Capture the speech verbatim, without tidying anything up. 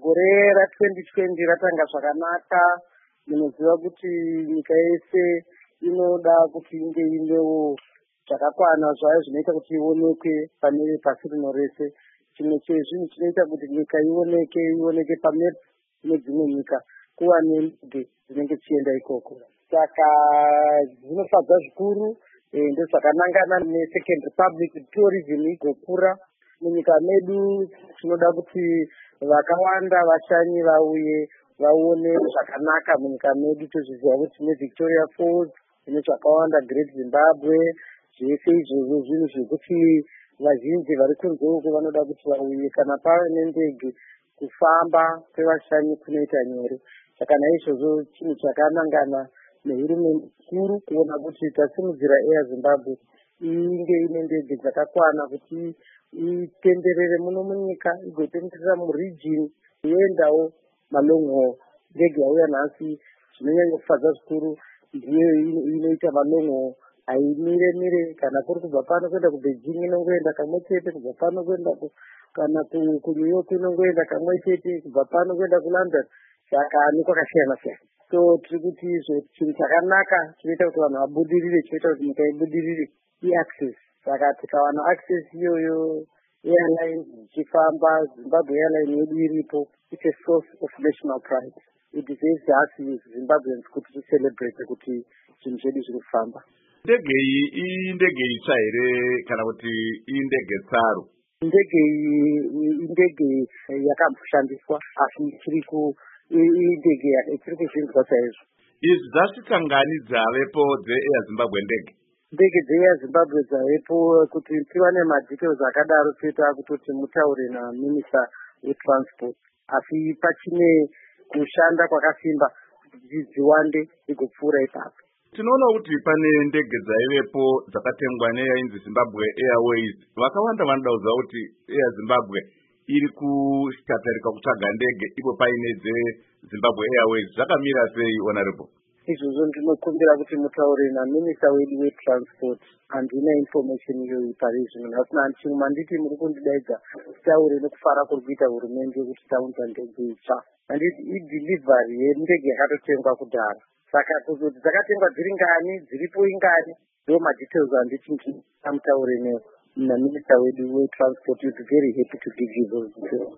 gore ratwenty twenty ratanga zvakanaka. Munoziva kuti nyika yese inoda kuti inge inewo zvakakwana zvayo zvinoita kuti ionekwe pane pasi rino rese. Chimwe chezvinhu chinoita kuti nyika ioneke ioneke pamepo nedzimwe nyika kuva nendege dzinenge dzichienda ikoko. Saka zvinofadza zvikuru ndozvakanangana neSecond Republic tourism igokura munyika medu. Tinoda kuti vakawanda vashanyi vauye vaone zvakanaka munyika medu. Tozviziva kuti tine Victoria Falls, tine zvakawanda, Great Zimbabwe, zvese izvozvo zvinhu zvekuti vazhinji vari kunze uko vanoda kuti vauye. Kana pave nendege kufamba kwevashanyi kunoita nyore. Saka naizvozvo chinhu chakanangana nehurumende kuru kuona kuti tasimudzira Air Zimbabwe inge ine ndege dzakakwana kuti itenderere muno munyika, igotenderera muregion, iendawo malong haul. Ndege yauya nhasi zvinonyanya kufadza zvikuru ndiyo inoita malong haul, haimire mire. Kana kuri kubva pano kuenda kuBeijing inongoenda kamwe chete, kubva pano kuenda kana kuNew York inongoenda kamwe chete, kubva pano kuenda kuLondon. Saka nekwakasiyana siyana. So tiri kuti izvo chinhu chakanaka chinoita kuti vanhu vabudirire, chinoita kuti nyika ibudirire iaccess. Saka tikawana access iyoyo, airlines dzichifamba, Zimbabwe airline yedu iripo, it's a source of national pride. It deserves us as Zimbabweans kuti ticelebrate kuti zvinhu zvedu zviri kufamba. Ndege iyi indege itsva here kana kuti indege tsaru? Ndege iyi indege yakamboshandiswa asi ichiri ku indege ichiri kushandiswa saizvo. Izvi zvasvika ngani dzavepo dzeAir Zimbabwe ndege? Ndege dzeAir Zimbabwe dzavepo kuti tiwane madetails akadaro toita kutoti mutaure naMinister weTransport. Asi pachine kushanda kwakasimba dziwande igopfuura ipapo. Tinoona kuti pane ndege dzaivepo dzakatengwa neyainzi Zimbabwe Airways. Vakawanda vanoda kuziva kuti Air Zimbabwe iri kushtatarika kutsvaga ndege ipo paine dzeZimbabwe Airways. Zvakamira sei, Honorable? Izvozvo ndinokumbira kuti mutaure naMinister wedu weTransport. Handina information iyoyi pari zvino. Hasina chimwe manditi muri kundidaidza taure nekufara kuri kuita hurumende kuti taunza ndege itsva. Handiti idelivery yendege yakatotengwa kudhara. Saka kuzoti dzakatengwa dziri ngani, dziripo ingani, ndo madetails anditi ndamutaure naMinister wedu weTransport. Is very happy to give you those details.